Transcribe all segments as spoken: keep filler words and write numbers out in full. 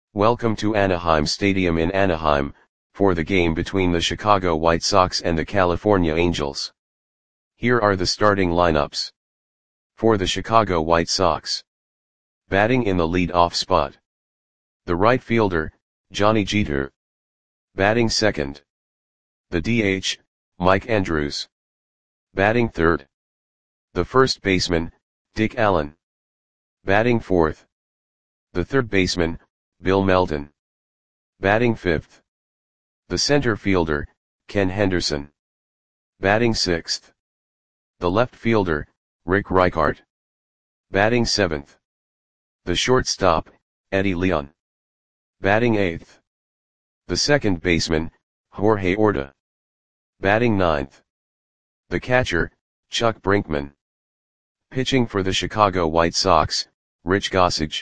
Welcome to Anaheim Stadium in Anaheim, for the game between the Chicago White Sox and the California Angels. Here are the starting lineups. For the Chicago White Sox. Batting in the lead-off spot. The right fielder, Johnny Jeter. Batting second. The D H, Mike Andrews. Batting third. The first baseman, Dick Allen. Batting fourth. The third baseman, Bill Melton. Batting fifth. The center fielder, Ken Henderson. Batting sixth. The left fielder, Rick Reichart. Batting seventh. The shortstop, Eddie Leon. Batting eighth. The second baseman, Jorge Orta. Batting ninth. The catcher, Chuck Brinkman. Pitching for the Chicago White Sox, Rich Gossage.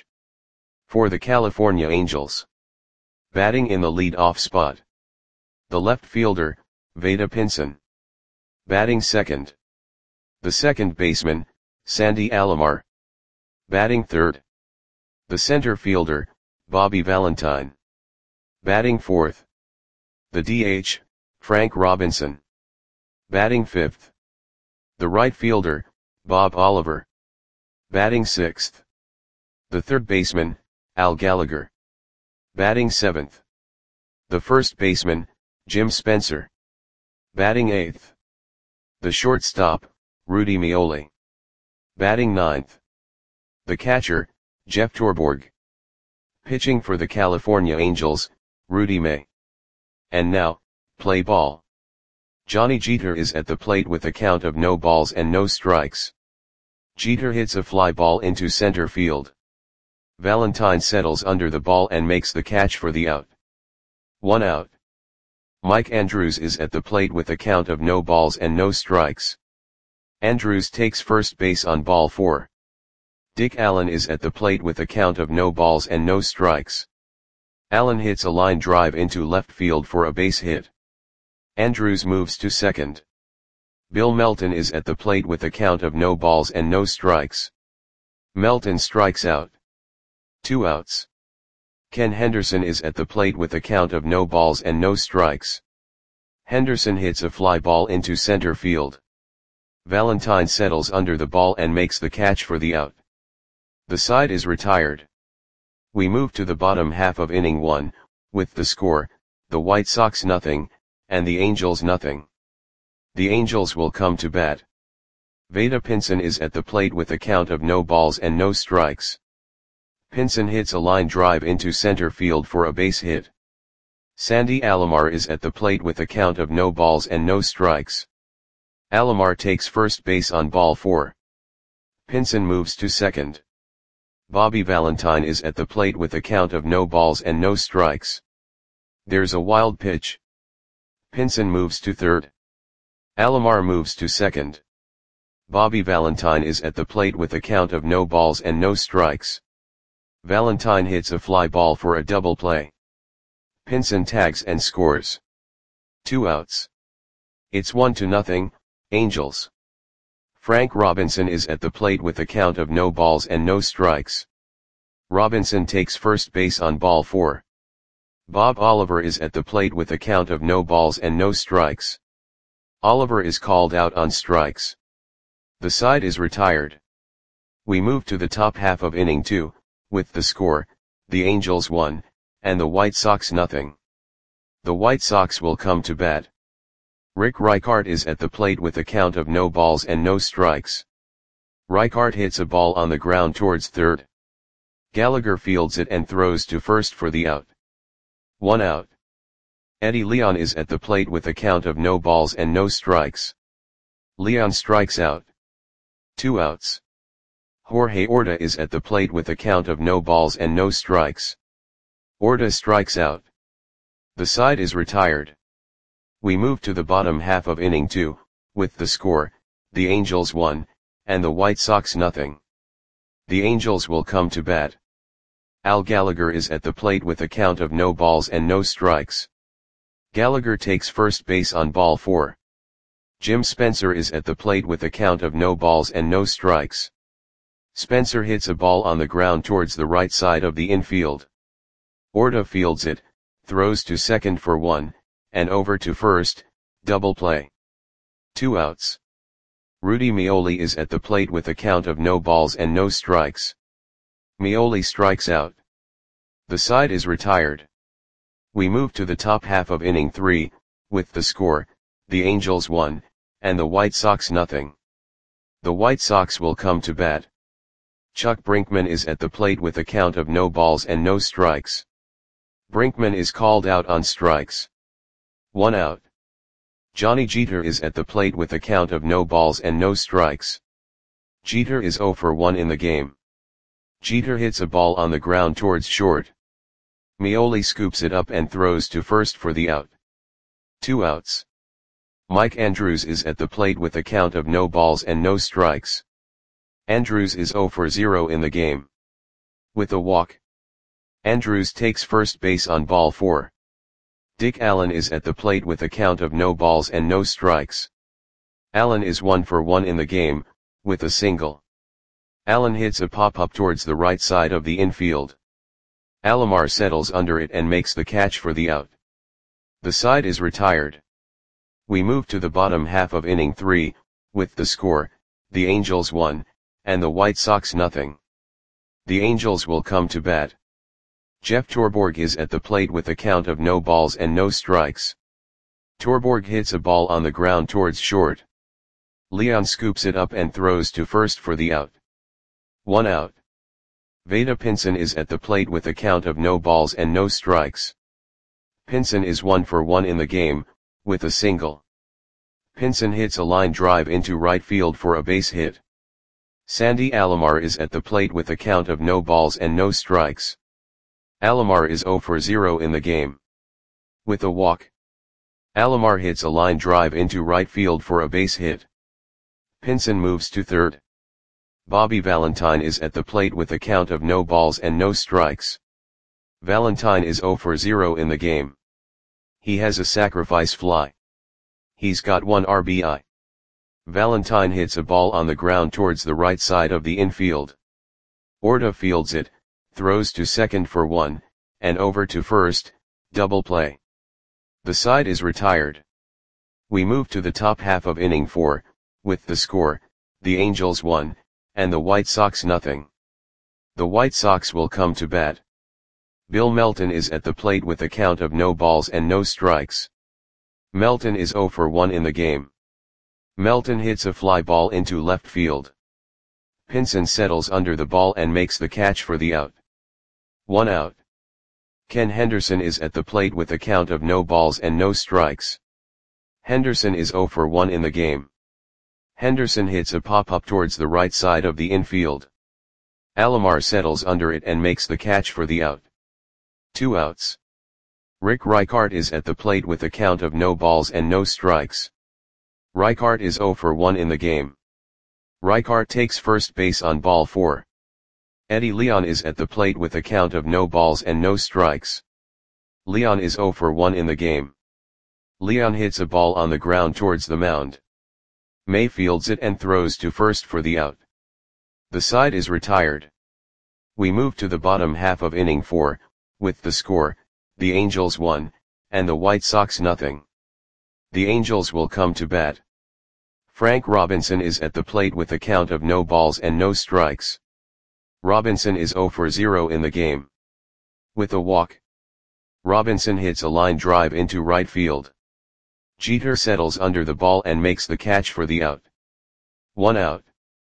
For the California Angels. Batting in the lead-off spot. The left fielder, Vada Pinson. Batting second. The second baseman, Sandy Alomar. Batting third. The center fielder, Bobby Valentine. Batting fourth. The D H, Frank Robinson. Batting fifth. The right fielder, Bob Oliver. Batting sixth. The third baseman, Al Gallagher. Batting seventh. The first baseman, Jim Spencer. Batting eighth. The shortstop, Rudy Meoli. Batting ninth. The catcher, Jeff Torborg. Pitching for the California Angels, Rudy May. And now, play ball. Johnny Jeter is at the plate with a count of no balls and no strikes. Jeter hits a fly ball into center field. Valentine settles under the ball and makes the catch for the out. One out. Mike Andrews is at the plate with a count of no balls and no strikes. Andrews takes first base on ball four. Dick Allen is at the plate with a count of no balls and no strikes. Allen hits a line drive into left field for a base hit. Andrews moves to second. Bill Melton is at the plate with a count of no balls and no strikes. Melton strikes out. Two outs. Ken Henderson is at the plate with a count of no balls and no strikes. Henderson hits a fly ball into center field. Valentine settles under the ball and makes the catch for the out. The side is retired. We move to the bottom half of inning one, with the score, the White Sox nothing, and the Angels nothing. The Angels will come to bat. Vada Pinson is at the plate with a count of no balls and no strikes. Pinson hits a line drive into center field for a base hit. Sandy Alomar is at the plate with a count of no balls and no strikes. Alomar takes first base on ball four. Pinson moves to second. Bobby Valentine is at the plate with a count of no balls and no strikes. There's a wild pitch. Pinson moves to third. Alomar moves to second. Bobby Valentine is at the plate with a count of no balls and no strikes. Valentine hits a fly ball for a double play. Pinson tags and scores. Two outs. It's one to nothing, Angels. Frank Robinson is at the plate with a count of no balls and no strikes. Robinson takes first base on ball four. Bob Oliver is at the plate with a count of no balls and no strikes. Oliver is called out on strikes. The side is retired. We move to the top half of inning two, with the score, the Angels one, and the White Sox nothing. The White Sox will come to bat. Rick Reichart is at the plate with a count of no balls and no strikes. Reichart hits a ball on the ground towards third. Gallagher fields it and throws to first for the out. One out. Eddie Leon is at the plate with a count of no balls and no strikes. Leon strikes out. Two outs. Jorge Orta is at the plate with a count of no balls and no strikes. Orta strikes out. The side is retired. We move to the bottom half of inning two, with the score, the Angels one, and the White Sox nothing. The Angels will come to bat. Al Gallagher is at the plate with a count of no balls and no strikes. Gallagher takes first base on ball four. Jim Spencer is at the plate with a count of no balls and no strikes. Spencer hits a ball on the ground towards the right side of the infield. Orta fields it, throws to second for one, and over to first, double play. Two outs. Rudy Meoli is at the plate with a count of no balls and no strikes. Meoli strikes out. The side is retired. We move to the top half of inning three, with the score, the Angels one, and the White Sox nothing. The White Sox will come to bat. Chuck Brinkman is at the plate with a count of no balls and no strikes. Brinkman is called out on strikes. One out. Johnny Jeter is at the plate with a count of no balls and no strikes. Jeter is oh for one in the game. Jeter hits a ball on the ground towards short. Meoli scoops it up and throws to first for the out. Two outs. Mike Andrews is at the plate with a count of no balls and no strikes. Andrews is oh for zero in the game. With a walk. Andrews takes first base on ball four. Dick Allen is at the plate with a count of no balls and no strikes. Allen is one for one in the game, with a single. Allen hits a pop-up towards the right side of the infield. Alomar settles under it and makes the catch for the out. The side is retired. We move to the bottom half of inning three, with the score, the Angels one, and the White Sox nothing. The Angels will come to bat. Jeff Torborg is at the plate with a count of no balls and no strikes. Torborg hits a ball on the ground towards short. Leon scoops it up and throws to first for the out. One out. Vada Pinson is at the plate with a count of no balls and no strikes. Pinson is one for one in the game, with a single. Pinson hits a line drive into right field for a base hit. Sandy Alomar is at the plate with a count of no balls and no strikes. Alomar is oh for zero in the game. With a walk. Alomar hits a line drive into right field for a base hit. Pinson moves to third. Bobby Valentine is at the plate with a count of no balls and no strikes. Valentine is oh for zero in the game. He has a sacrifice fly. He's got one R B I. Valentine hits a ball on the ground towards the right side of the infield. Orta fields it, throws to second for one, and over to first, double play. The side is retired. We move to the top half of inning four, with the score, the Angels one, and the White Sox nothing. The White Sox will come to bat. Bill Melton is at the plate with a count of no balls and no strikes. Melton is oh for one in the game. Melton hits a fly ball into left field. Pinson settles under the ball and makes the catch for the out. One out. Ken Henderson is at the plate with a count of no balls and no strikes. Henderson is oh for one in the game. Henderson hits a pop-up towards the right side of the infield. Alomar settles under it and makes the catch for the out. Two outs. Rick Reichart is at the plate with a count of no balls and no strikes. Reichart is oh for one in the game. Reichart takes first base on ball four. Eddie Leon is at the plate with a count of no balls and no strikes. Leon is oh for one in the game. Leon hits a ball on the ground towards the mound. May fields it and throws to first for the out. The side is retired. We move to the bottom half of inning four, with the score, the Angels one, and the White Sox nothing. The Angels will come to bat. Frank Robinson is at the plate with a count of no balls and no strikes. Robinson is oh for zero in the game. With a walk. Robinson hits a line drive into right field. Jeter settles under the ball and makes the catch for the out. One out.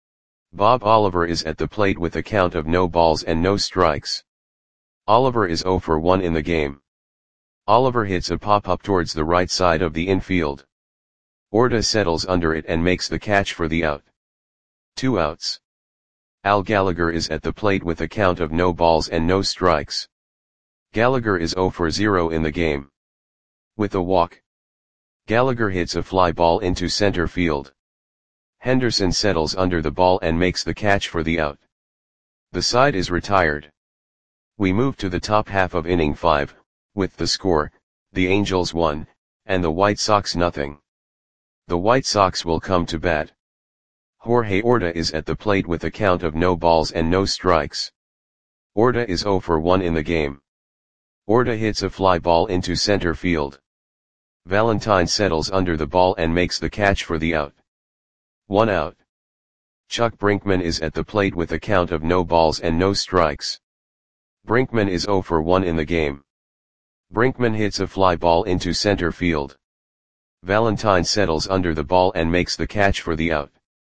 Bob Oliver is at the plate with a count of no balls and no strikes. Oliver is oh for one in the game. Oliver hits a pop-up towards the right side of the infield. Orta settles under it and makes the catch for the out. Two outs. Al Gallagher is at the plate with a count of no balls and no strikes. Gallagher is oh for zero in the game. With a walk. Gallagher hits a fly ball into center field. Henderson settles under the ball and makes the catch for the out. The side is retired. We move to the top half of inning five, with the score, the Angels one, and the White Sox nothing. The White Sox will come to bat. Jorge Orta is at the plate with a count of no balls and no strikes. Orta is oh for one in the game. Orta hits a fly ball into center field. Valentine settles under the ball and makes the catch for the out. One out. Chuck Brinkman is at the plate with a count of no balls and no strikes. Brinkman is zero for one in the game. Brinkman hits a fly ball into center field. Valentine settles under the ball and makes the catch for the out.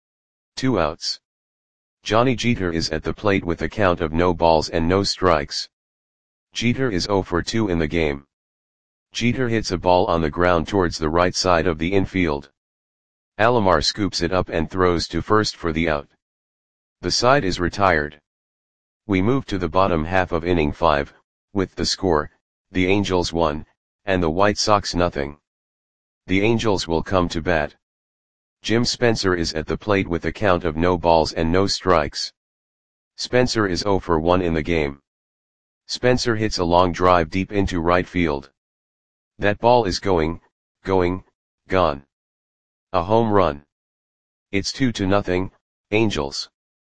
Two outs. Johnny Jeter is at the plate with a count of no balls and no strikes. Jeter is zero for two in the game. Jeter hits a ball on the ground towards the right side of the infield. Alomar scoops it up and throws to first for the out. The side is retired. We move to the bottom half of inning five, with the score, the Angels one, and the White Sox nothing. The Angels will come to bat. Jim Spencer is at the plate with a count of no balls and no strikes. Spencer is zero for one in the game. Spencer hits a long drive deep into right field. That ball is going, going, gone. A home run. It's two to nothing, Angels.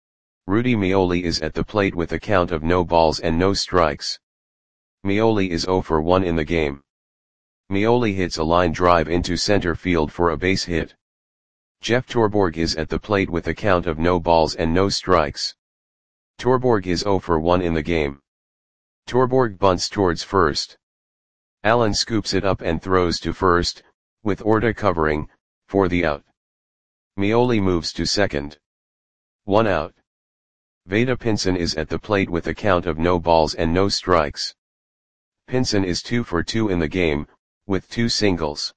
Rudy Meoli is at the plate with a count of no balls and no strikes. Meoli is zero for one in the game. Meoli hits a line drive into center field for a base hit. Jeff Torborg is at the plate with a count of no balls and no strikes. Torborg is zero for one in the game. Torborg bunts towards first. Allen scoops it up and throws to first, with Orta covering, for the out. Meoli moves to second. One out. Vada Pinson is at the plate with a count of no balls and no strikes. Pinson is two for two in the game, with two singles.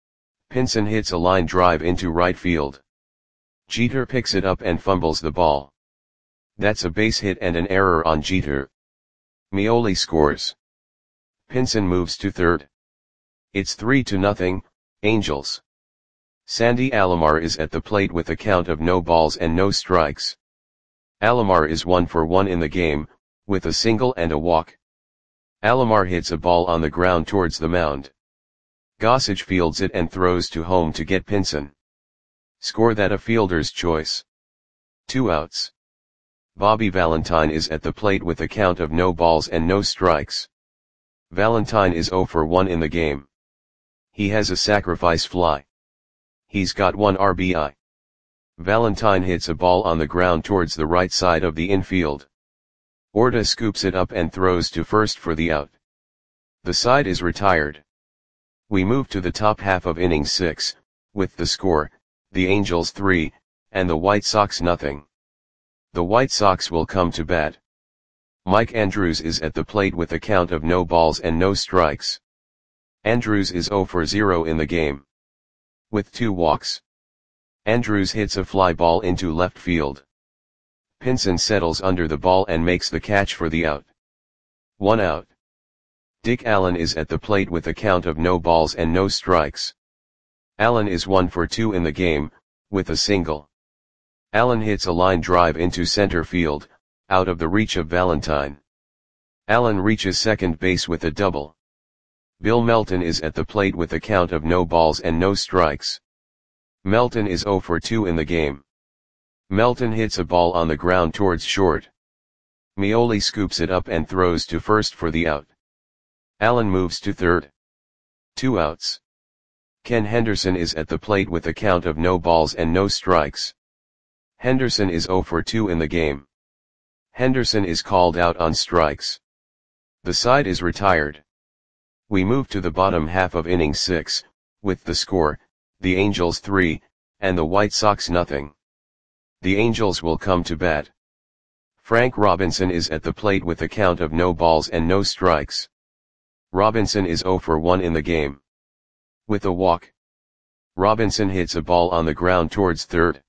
Pinson hits a line drive into right field. Jeter picks it up and fumbles the ball. That's a base hit and an error on Jeter. Meoli scores. Pinson moves to third. It's three to nothing, Angels. Sandy Alomar is at the plate with a count of no balls and no strikes. Alomar is one for one in the game, with a single and a walk. Alomar hits a ball on the ground towards the mound. Gossage fields it and throws to home to get Pinson. Score that a fielder's choice. Two outs. Bobby Valentine is at the plate with a count of no balls and no strikes. Valentine is zero for one in the game. He has a sacrifice fly. He's got one R B I. Valentine hits a ball on the ground towards the right side of the infield. Orta scoops it up and throws to first for the out. The side is retired. We move to the top half of inning six, with the score, the Angels three, and the White Sox nothing. The White Sox will come to bat. Mike Andrews is at the plate with a count of no balls and no strikes. Andrews is zero for zero in the game. With two walks. Andrews hits a fly ball into left field. Pinson settles under the ball and makes the catch for the out. One out. Dick Allen is at the plate with a count of no balls and no strikes. Allen is one for two in the game, with a single. Allen hits a line drive into center field, out of the reach of Valentine. Allen reaches second base with a double. Bill Melton is at the plate with a count of no balls and no strikes. Melton is zero for two in the game. Melton hits a ball on the ground towards short. Meoli scoops it up and throws to first for the out. Allen moves to third. Two outs. Ken Henderson is at the plate with a count of no balls and no strikes. Henderson is zero for two in the game. Henderson is called out on strikes. The side is retired. We move to the bottom half of inning six, with the score, the Angels three, and the White Sox nothing. The Angels will come to bat. Frank Robinson is at the plate with a count of no balls and no strikes. Robinson is zero for one in the game. With a walk. Robinson hits a ball on the ground towards third.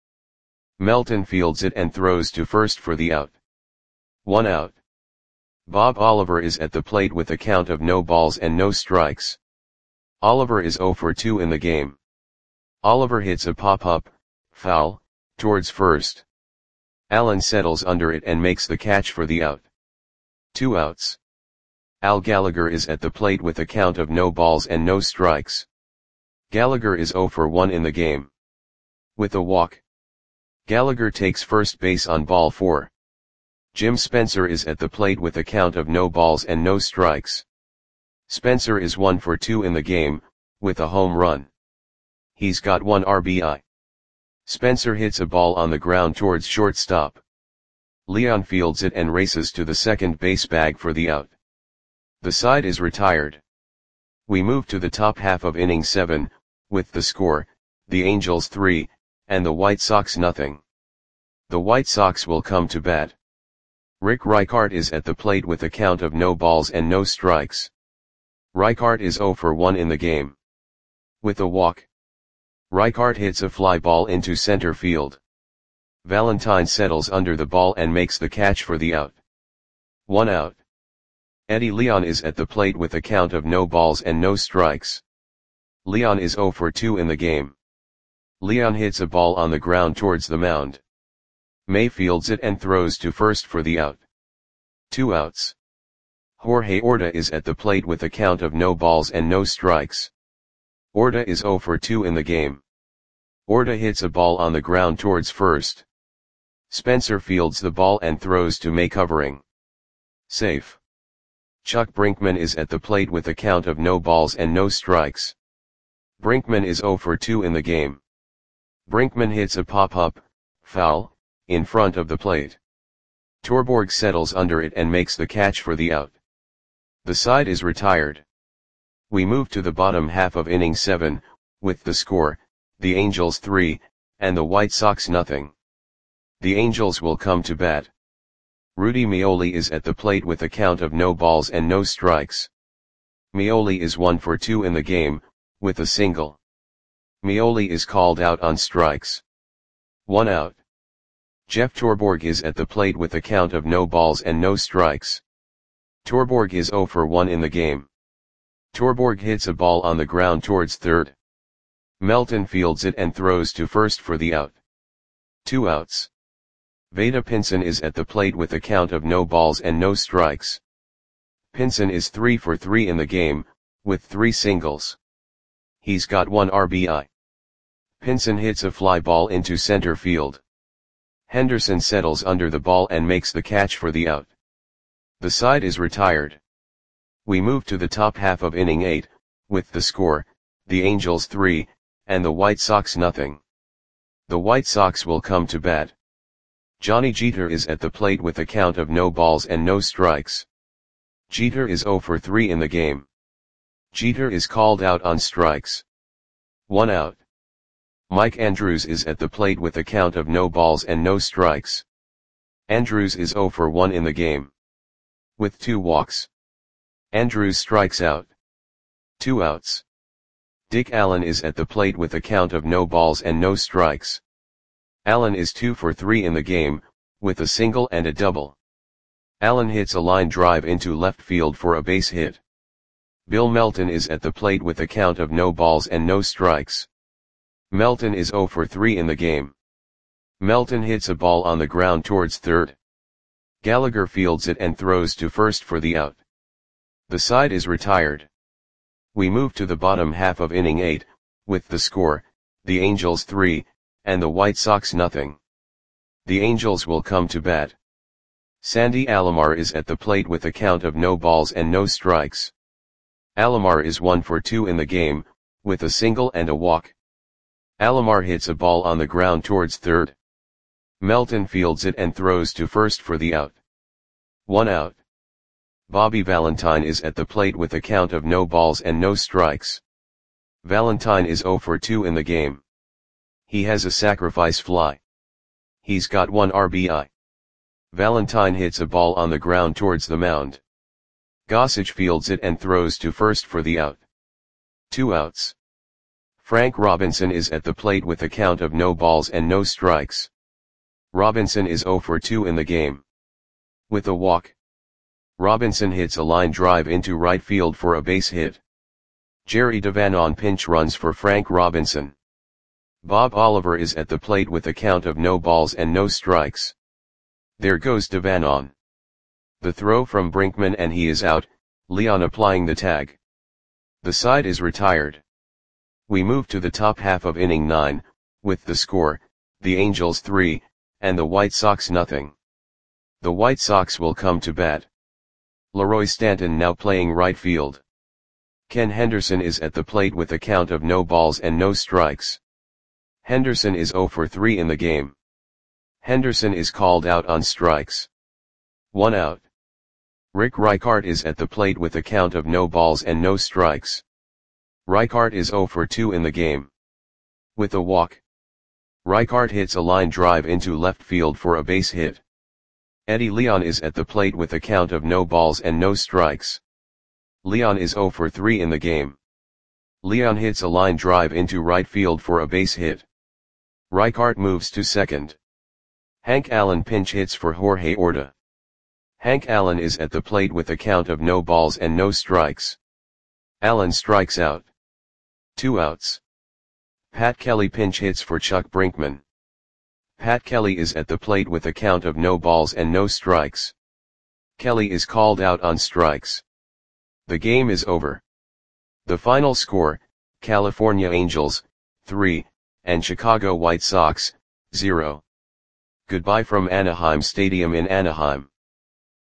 Melton fields it and throws to first for the out. One out. Bob Oliver is at the plate with a count of no balls and no strikes. Oliver is zero for two in the game. Oliver hits a pop-up, foul, towards first. Allen settles under it and makes the catch for the out. Two outs. Al Gallagher is at the plate with a count of no balls and no strikes. Gallagher is zero for one in the game. With a walk. Gallagher takes first base on ball four. Jim Spencer is at the plate with a count of no balls and no strikes. Spencer is one for two in the game, with a home run. He's got one R B I. Spencer hits a ball on the ground towards shortstop. Leon fields it and races to the second base bag for the out. The side is retired. We move to the top half of inning seven, with the score, the Angels three, and the White Sox nothing. The White Sox will come to bat. Rick Reichart is at the plate with a count of no balls and no strikes. Reichart is zero for one in the game. With a walk, Reichart hits a fly ball into center field. Valentine settles under the ball and makes the catch for the out. One out. Eddie Leon is at the plate with a count of no balls and no strikes. Leon is zero for two in the game. Leon hits a ball on the ground towards the mound. May fields it and throws to first for the out. Two outs. Jorge Orta is at the plate with a count of no balls and no strikes. Orta is zero for two in the game. Orta hits a ball on the ground towards first. Spencer fields the ball and throws to May covering. Safe. Chuck Brinkman is at the plate with a count of no balls and no strikes. Brinkman is zero for two in the game. Brinkman hits a pop-up, foul, in front of the plate. Torborg settles under it and makes the catch for the out. The side is retired. We move to the bottom half of inning seven, with the score, the Angels three, and the White Sox nothing. The Angels will come to bat. Rudy Meoli is at the plate with a count of no balls and no strikes. Meoli is one for two in the game, with a single. Meoli is called out on strikes. One out. Jeff Torborg is at the plate with a count of no balls and no strikes. Torborg is zero for one in the game. Torborg hits a ball on the ground towards third. Melton fields it and throws to first for the out. Two outs. Vada Pinson is at the plate with a count of no balls and no strikes. Pinson is three for three in the game, with three singles. He's got one R B I. Pinson hits a fly ball into center field. Henderson settles under the ball and makes the catch for the out. The side is retired. We move to the top half of inning eight, with the score, the Angels three, and the White Sox nothing. The White Sox will come to bat. Johnny Jeter is at the plate with a count of no balls and no strikes. Jeter is zero for three in the game. Jeter is called out on strikes. One out. Mike Andrews is at the plate with a count of no balls and no strikes. Andrews is zero for one in the game. With two walks, Andrews strikes out. Two outs. Dick Allen is at the plate with a count of no balls and no strikes. Allen is two for three in the game, with a single and a double. Allen hits a line drive into left field for a base hit. Bill Melton is at the plate with a count of no balls and no strikes. Melton is zero for three in the game. Melton hits a ball on the ground towards third. Gallagher fields it and throws to first for the out. The side is retired. We move to the bottom half of inning eight, with the score, the Angels three, and the White Sox nothing. The Angels will come to bat. Sandy Alomar is at the plate with a count of no balls and no strikes. Alomar is one for two in the game, with a single and a walk. Alomar hits a ball on the ground towards third. Melton fields it and throws to first for the out. One out. Bobby Valentine is at the plate with a count of no balls and no strikes. Valentine is zero for two in the game. He has a sacrifice fly. He's got one R B I. Valentine hits a ball on the ground towards the mound. Gossage fields it and throws to first for the out. Two outs. Frank Robinson is at the plate with a count of no balls and no strikes. Robinson is zero for two in the game. With a walk, Robinson hits a line drive into right field for a base hit. Jerry Devanon pinch runs for Frank Robinson. Bob Oliver is at the plate with a count of no balls and no strikes. There goes Devanon. The throw from Brinkman and he is out, Leon applying the tag. The side is retired. We move to the top half of inning nine, with the score, the Angels three, and the White Sox nothing. The White Sox will come to bat. Leroy Stanton now playing right field. Ken Henderson is at the plate with a count of no balls and no strikes. Henderson is zero for three in the game. Henderson is called out on strikes. One out. Rick Reichart is at the plate with a count of no balls and no strikes. Reichart is zero for two in the game. With a walk. Reichart hits a line drive into left field for a base hit. Eddie Leon is at the plate with a count of no balls and no strikes. Leon is zero for three in the game. Leon hits a line drive into right field for a base hit. Reichart moves to second. Hank Allen pinch hits for Jorge Orta. Hank Allen is at the plate with a count of no balls and no strikes. Allen strikes out. Two outs. Pat Kelly pinch hits for Chuck Brinkman. Pat Kelly is at the plate with a count of no balls and no strikes. Kelly is called out on strikes. The game is over. The final score, California Angels, three, and Chicago White Sox, zero. Goodbye from Anaheim Stadium in Anaheim.